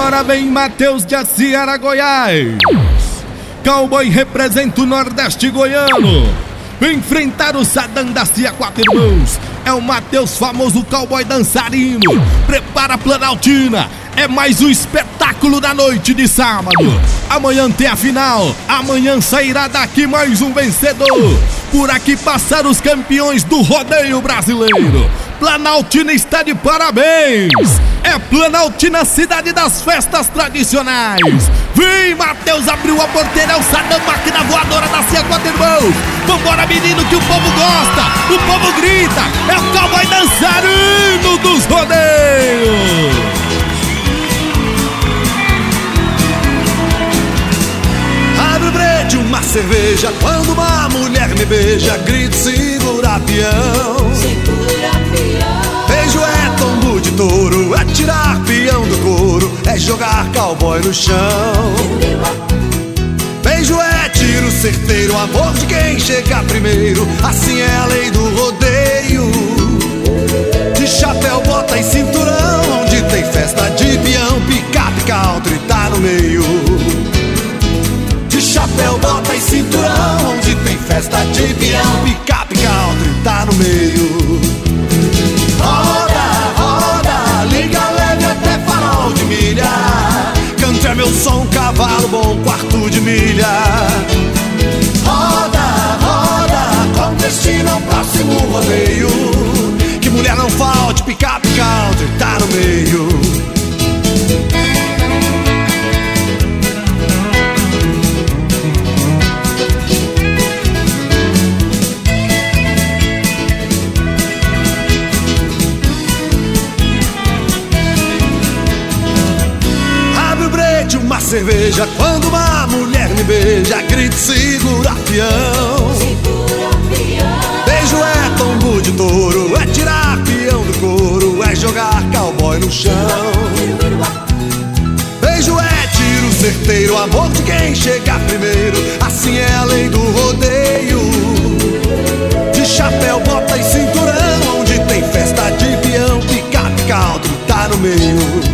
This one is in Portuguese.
Agora vem Matheus de Aciara, Goiás. Cowboy representa o Nordeste goiano. Vem enfrentar o Sadam da Cia Quatro Irmãos. É o Matheus, famoso cowboy dançarino. Prepara a Planaltina. É mais um espetáculo da noite de sábado. Amanhã tem a final. Amanhã sairá daqui mais um vencedor. Por aqui passaram os campeões do rodeio brasileiro. Planaltina está de parabéns. É Planaltina, cidade das festas tradicionais. Vem, Matheus, abriu a porteira. É o Sadam, máquina voadora da Cia Quatro Irmãos. Vambora, menino, que o povo gosta. O povo grita. É o cowboy dançarino dos rodeios. Uma cerveja, quando uma mulher me beija, grito, segura peão. Segura peão. Beijo é tombo de touro, é tirar peão do couro, é jogar cowboy no chão. Beijo é tiro certeiro, amor de quem chega primeiro, assim é a lei do rodeio. De chapéu, bota e cinturão, onde tem festa de peão, picape, country tá no meio. De chapéu, bota e cinturão, onde tem festa de peão, picape, country tá no meio. Roda, roda, liga leve até farol de milha. Country é meu som, cavalo bom, quarto de milha. Roda, roda, com destino ao próximo rodeio. Que mulher não falte, picape, country tá no meio. Uma cerveja, quando uma mulher me beija, grito, segura peão. Segura peão. Beijo é tombo de touro, é tirar peão do couro, é jogar cowboy no chão. Beijo é tiro certeiro, amor de quem chega primeiro, assim é a lei do rodeio. De chapéu, bota e cinturão, onde tem festa de peão, picape, country tá no meio.